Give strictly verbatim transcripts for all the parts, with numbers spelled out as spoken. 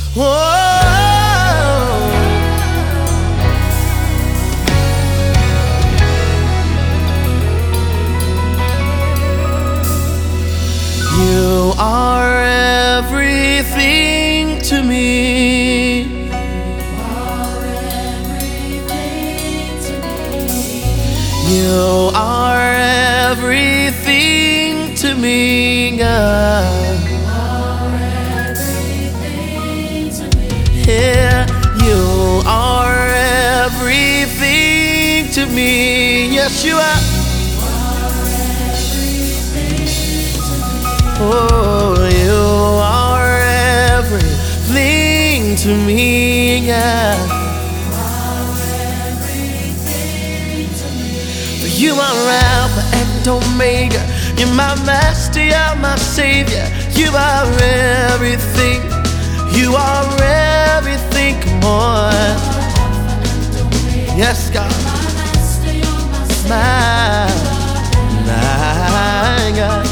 You are everything to me. You are everything to me. You are everything to me, God. You are everything to me. Yeah, you are everything to me. Yes, you are. Oh, you are everything to me, God. For you are Alpha and Omega. You're my master, you're my savior. You are everything. You are everything. Come on. Yes, God. My, my God.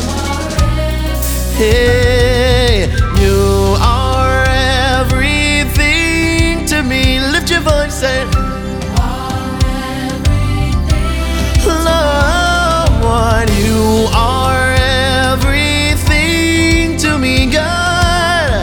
Hey, you are everything to me. Lift your voice, say, Lord, you are everything to me, God.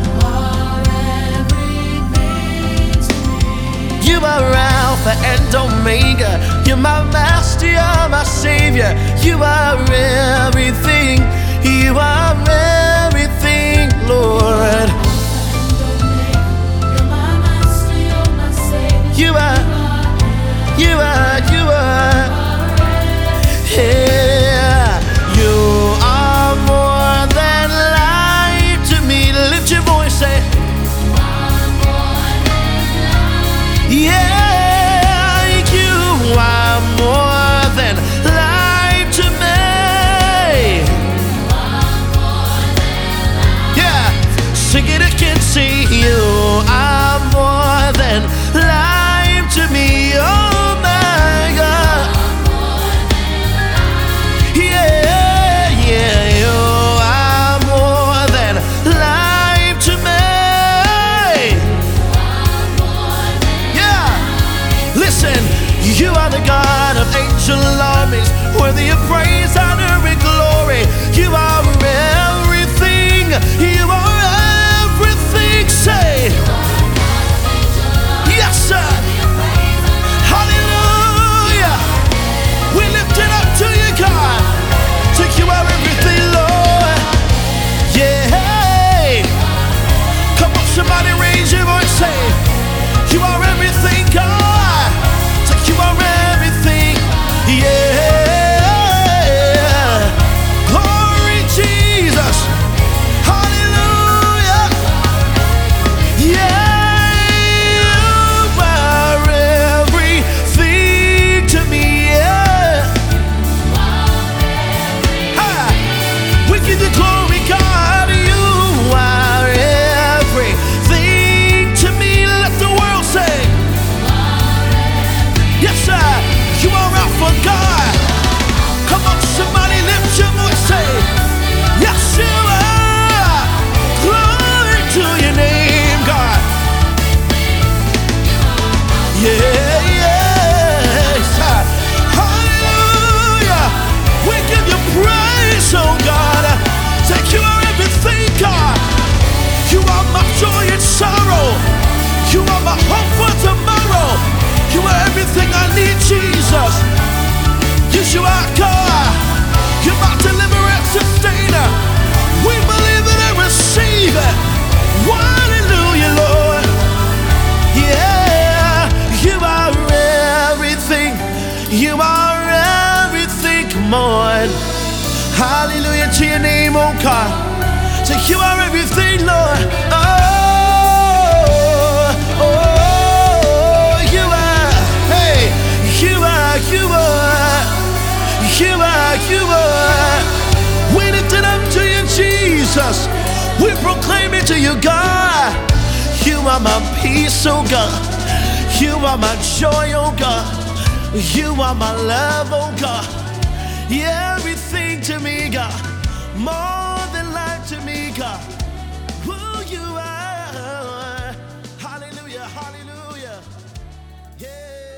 You are Alpha and Omega. You're my master, you're my savior. You are everything. You are everything, Lord. You are, you are, you are. Yeah, you are more than life to me. Lift your voice, say, yeah, you are more than life to me. Sing it again, say you are more than life to me, oh my God. Yeah, yeah, you are more than life to me. Yeah, listen, you are the God of angel armies, worthy of praise, honor, and glory. You are everything, you are say, yes, sir. Hallelujah. We lift it up to you, God. Take you are everything, Lord. Yeah. Come on, somebody raise your voice, say, you are everything, God. Take you are everything. Yeah. Glory, Jesus. You are my hope for tomorrow. You are everything I need, Jesus. Yes, you are God. You're my deliverer and sustainer. We believe it and receive it. Hallelujah, Lord. Yeah, you are everything. You are everything. Come on. Hallelujah to your name, oh God. So you are everything, Lord. Oh. You are, you are. We lift it up to you, Jesus. We proclaim it to you, God. You are my peace, oh God. You are my joy, oh God. You are my love, oh God. Everything to me, God. More than life to me, God. Who you are. Yeah.